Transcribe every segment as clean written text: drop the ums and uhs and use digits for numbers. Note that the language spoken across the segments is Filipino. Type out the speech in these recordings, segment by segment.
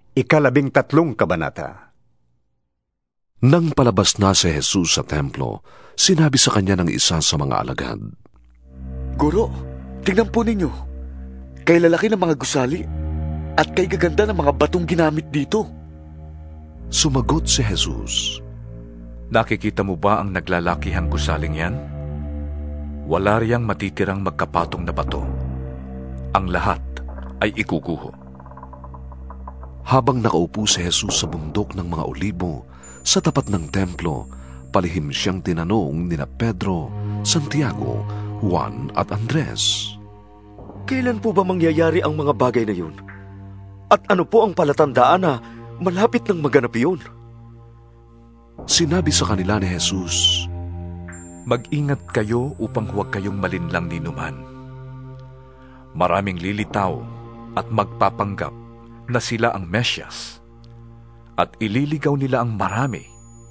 13 kabanata. Nang palabas na si Jesus sa templo, sinabi sa kanya ng isa sa mga alagad, Guro, tingnan po ninyo. Kay lalaki ng mga gusali at kay gaganda ng mga batong ginamit dito. Sumagot si Jesus, Nakikita mo ba ang naglalakihang gusaling yan? Wala riyang matitirang magkapatong na bato. Ang lahat ay ikuguho. Habang nakaupo si Jesus sa bundok ng mga Olibo, sa tapat ng templo, palihim siyang tinanong nina Pedro, Santiago, Juan at Andres. Kailan po ba mangyayari ang mga bagay na yun? At ano po ang palatandaan na malapit nang maganap yun? Sinabi sa kanila ni Jesus, Mag-ingat kayo upang huwag kayong malinlang ninuman. Maraming lilitaw at magpapanggap na sila ang Mesyas at ililigaw nila ang marami.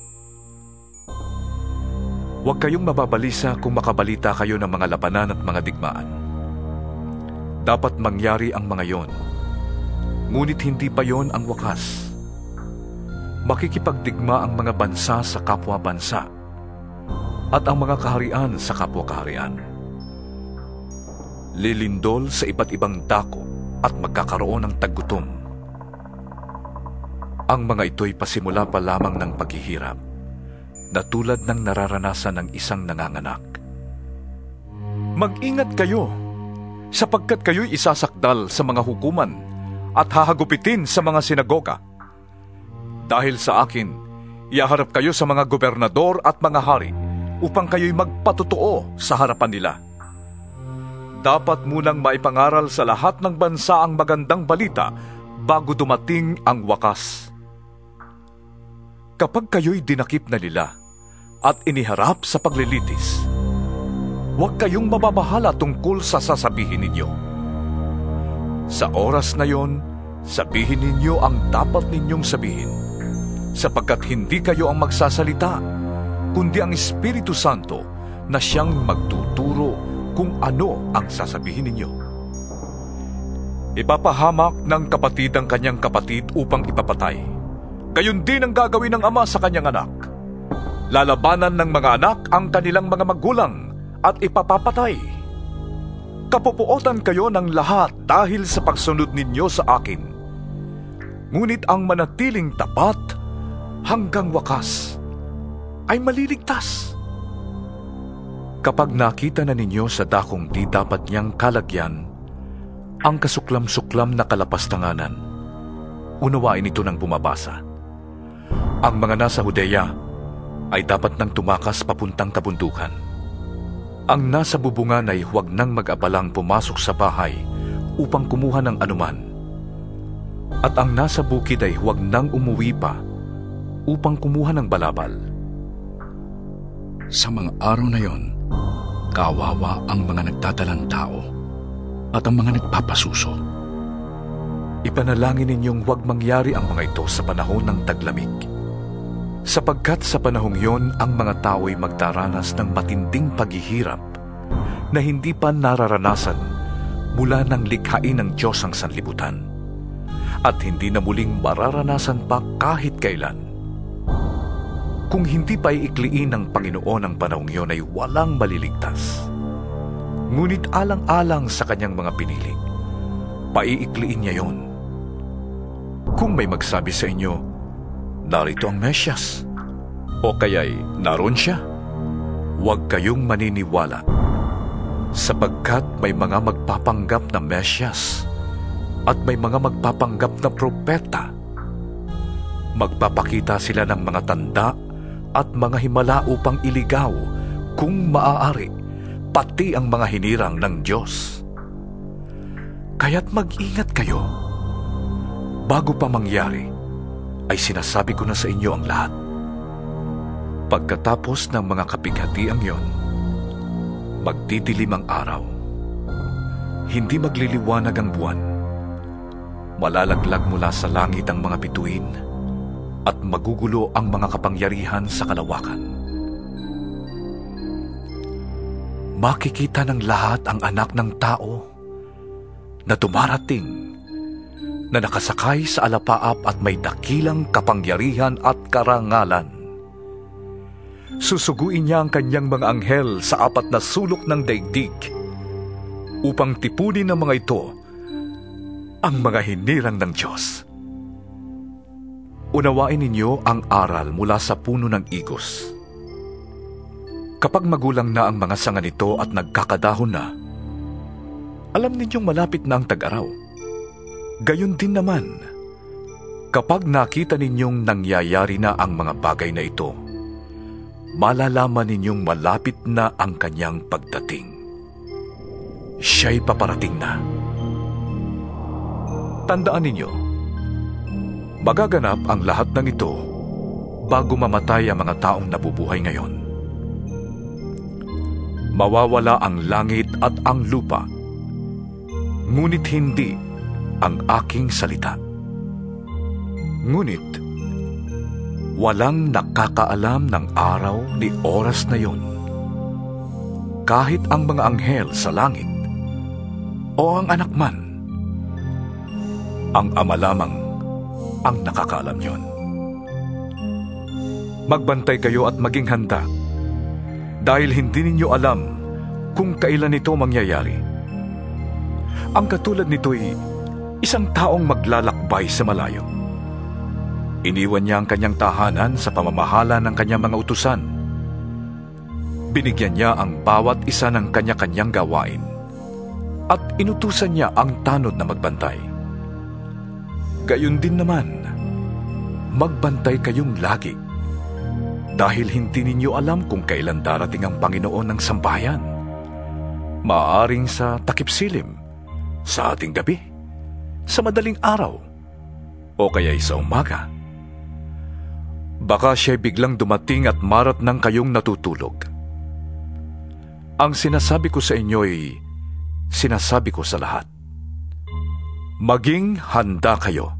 Huwag kayong mababalisa kung makabalita kayo ng mga labanan at mga digmaan. Dapat mangyari ang mga yon, ngunit hindi pa yon ang wakas. Makikipagdigma ang mga bansa sa kapwa-bansa at ang mga kaharian sa kapwa-kaharian. Lilindol sa iba't ibang dako at magkakaroon ng taggutom. Ang mga ito'y pasimula pa lamang ng paghihirap, na tulad ng nararanasan ng isang nanganganak. Mag-ingat kayo, sapagkat kayo'y isasakdal sa mga hukuman at hahagupitin sa mga sinagoga. Dahil sa akin, iaharap kayo sa mga gobernador at mga hari upang kayo'y magpatotoo sa harapan nila. Dapat munang maipangaral sa lahat ng bansa ang magandang balita bago dumating ang wakas. Kapag kayo'y dinakip na nila at iniharap sa paglilitis, huwag kayong mababahala tungkol sa sasabihin ninyo. Sa oras na yon, sabihin ninyo ang dapat ninyong sabihin, sapagkat hindi kayo ang magsasalita, kundi ang Espiritu Santo na siyang magtuturo kung ano ang sasabihin ninyo. Ipapahamak ng kapatid ang kanyang kapatid upang ipapatay. Gayon din ang gagawin ng ama sa kanyang anak. Lalabanan ng mga anak ang kanilang mga magulang at ipapapatay. Kapupuotan kayo ng lahat dahil sa pagsunod ninyo sa akin. Ngunit ang manatiling tapat hanggang wakas ay maliligtas. Kapag nakita na ninyo sa dakong di dapat niyang kalagyan ang kasuklam-suklam na kalapastanganan, unawain ito ng bumabasa. Ang mga nasa Judea ay dapat nang tumakas papuntang kabundukan. Ang nasa bubungan ay huwag nang mag-abalang pumasok sa bahay upang kumuha ng anuman. At ang nasa bukid ay huwag nang umuwi pa upang kumuha ng balabal. Sa mga araw na yon, kawawa ang mga nagdadalang tao at ang mga nagpapasuso. Ipanalangin ninyong huwag mangyari ang mga ito sa panahon ng taglamig. Sapagkat sa panahong yon, ang mga tao ay magdaranas ng matinding paghihirap na hindi pa nararanasan mula ng likhain ng Diyos ang sanlibutan, at hindi na muling mararanasan pa kahit kailan. Kung hindi pa iikliin ng Panginoon ang panahong yon, ay walang maliligtas. Ngunit alang-alang sa kanyang mga pinili, paiikliin niya yon. Kung may magsabi sa inyo, narito ang Mesyas, o kaya'y naroon siya, huwag kayong maniniwala, sapagkat may mga magpapanggap na Mesyas at may mga magpapanggap na propeta. Magpapakita sila ng mga tanda at mga himala upang iligaw, kung maaari, pati ang mga hinirang ng Diyos. Kaya't mag-ingat kayo. Bago pa mangyari, ay sinasabi ko na sa inyo ang lahat. Pagkatapos ng mga kapighatiang yon, magdidilim ang araw. Hindi magliliwanag ang buwan. Malalaglag mula sa langit ang mga bituin at magugulo ang mga kapangyarihan sa kalawakan. Makikita ng lahat ang anak ng tao na dumarating na nakasakay sa alapaap at may dakilang kapangyarihan at karangalan. Susuguin niya ang kanyang mga anghel sa 4 na sulok ng daigdig upang tipunin ng mga ito ang mga hinirang ng Diyos. Unawain ninyo ang aral mula sa puno ng igos. Kapag magulang na ang mga sanga nito at nagkakadahon na, alam ninyong malapit na ang tag-araw. Gayon din naman, kapag nakita ninyong nangyayari na ang mga bagay na ito, malalaman ninyong malapit na ang kanyang pagdating. Siya'y paparating na. Tandaan ninyo, magaganap ang lahat ng ito bago mamatay ang mga taong nabubuhay ngayon. Mawawala ang langit at ang lupa, ngunit hindi ang aking salita. Ngunit, walang nakakaalam ng araw ni oras na yon, kahit ang mga anghel sa langit o ang anak man. Ang Ama lamang ang nakakaalam yon. Magbantay kayo at maging handa, dahil hindi ninyo alam kung kailan ito mangyayari. Ang katulad nito'y isang taong maglalakbay sa malayo. Iniwan niya ang kanyang tahanan sa pamamahala ng kanyang mga utusan. Binigyan niya ang bawat isa ng kanya-kanyang gawain at inutusan niya ang tanod na magbantay. Gayon din naman, magbantay kayong lagi, dahil hindi ninyo alam kung kailan darating ang Panginoon ng sambahayan. Maaaring sa takip-silim, sa ating gabi, sa madaling araw, o kaya'y sa umaga. Baka siya'y biglang dumating at marat ng kayong natutulog. Ang sinasabi ko sa inyo'y sinasabi ko sa lahat. Maging handa kayo,